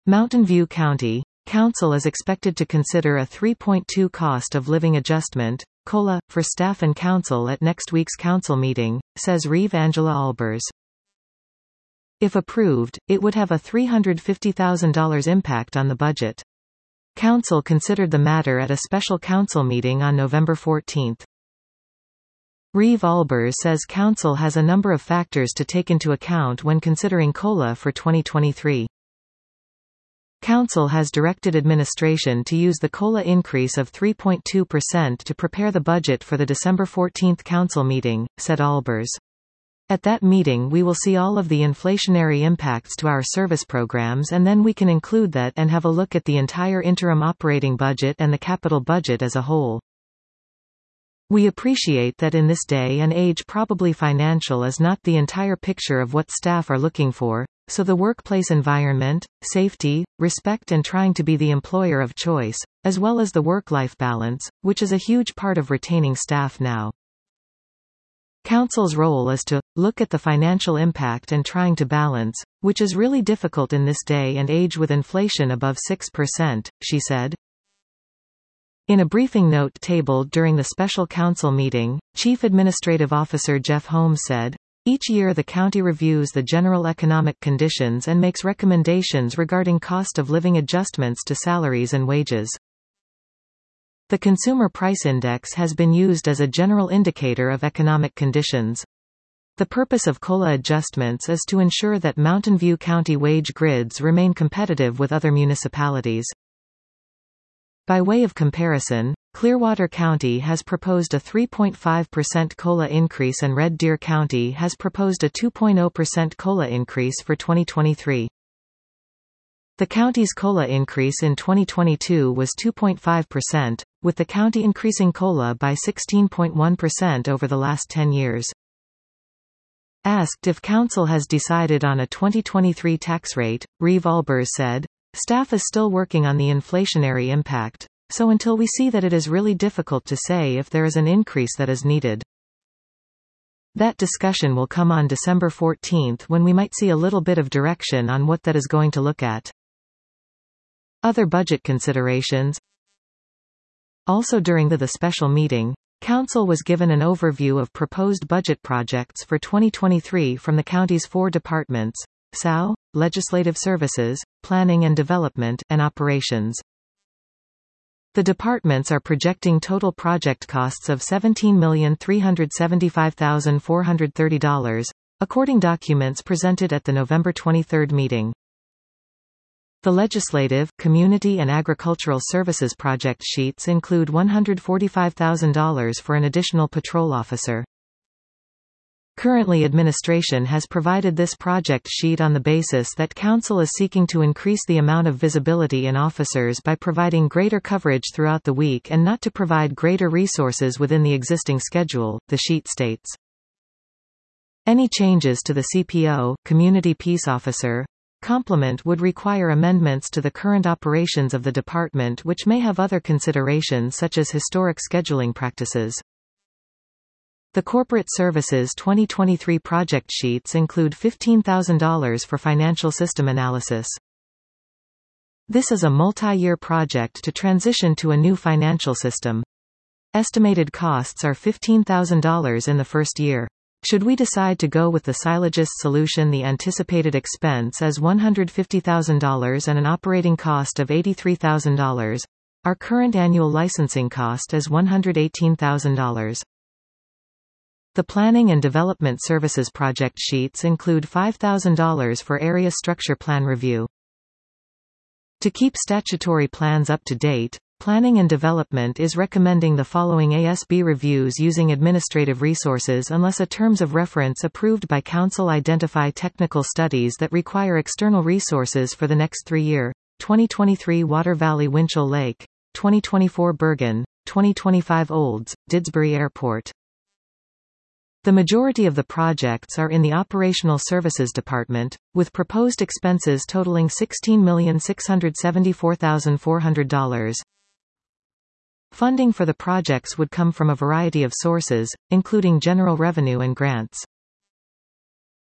Mountain View County Council is expected to consider a 3.2 cost of living adjustment, COLA, for staff and council at next week's council meeting, says Reeve Angela Albers. If approved, it would have a $350,000 impact on the budget. Council considered the matter at a special council meeting on November 14. Reeve Albers says Council has a number of factors to take into account when considering COLA for 2023. Council has directed administration to use the COLA increase of 3.2% to prepare the budget for the December 14 council meeting, said Albers. At that meeting we will see all of the inflationary impacts to our service programs, and then we can include that and have a look at the entire interim operating budget and the capital budget as a whole. We appreciate that in this day and age probably financial is not the entire picture of what staff are looking for, so the workplace environment, safety, respect and trying to be the employer of choice, as well as the work-life balance, which is a huge part of retaining staff now. Council's role is to look at the financial impact and trying to balance, which is really difficult in this day and age with inflation above 6%, she said. In a briefing note tabled during the special council meeting, Chief Administrative Officer Jeff Holmes said, "Each year the county reviews the general economic conditions and makes recommendations regarding cost of living adjustments to salaries and wages. The Consumer Price Index has been used as a general indicator of economic conditions. The purpose of COLA adjustments is to ensure that Mountain View County wage grids remain competitive with other municipalities. By way of comparison, Clearwater County has proposed a 3.5% COLA increase and Red Deer County has proposed a 2.0% COLA increase for 2023. The county's COLA increase in 2022 was 2.5%, with the county increasing COLA by 16.1% over the last 10 years. Asked if Council has decided on a 2023 tax rate, Reeve Albers said, "Staff is still working on the inflationary impact, so until we see that it is really difficult to say if there is an increase that is needed. That discussion will come on December 14 when we might see a little bit of direction on what that is going to look at." Other budget considerations. Also during the special meeting, Council was given an overview of proposed budget projects for 2023 from the county's 4 departments: SAO, Legislative Services, Planning and Development, and Operations. The departments are projecting total project costs of $17,375,430, according documents presented at the November 23 meeting. The Legislative, Community and Agricultural Services project sheets include $145,000 for an additional patrol officer. Currently administration has provided this project sheet on the basis that Council is seeking to increase the amount of visibility in officers by providing greater coverage throughout the week and not to provide greater resources within the existing schedule, the sheet states. Any changes to the CPO, Community Peace Officer, complement would require amendments to the current operations of the department, which may have other considerations such as historic scheduling practices. The Corporate Services 2023 project sheets include $15,000 for financial system analysis. This is a multi-year project to transition to a new financial system. Estimated costs are $15,000 in the first year. Should we decide to go with the Sylogist solution, the anticipated expense is $150,000 and an operating cost of $83,000. Our current annual licensing cost is $118,000. The Planning and Development Services project sheets include $5,000 for area structure plan review. To keep statutory plans up to date, Planning and Development is recommending the following ASB reviews using administrative resources unless a terms of reference approved by Council identify technical studies that require external resources for the next 3-year: 2023 Water Valley Winchell Lake, 2024 Bergen, 2025 Olds, Didsbury Airport. The majority of the projects are in the Operational Services Department, with proposed expenses totaling $16,674,400. Funding for the projects would come from a variety of sources, including general revenue and grants.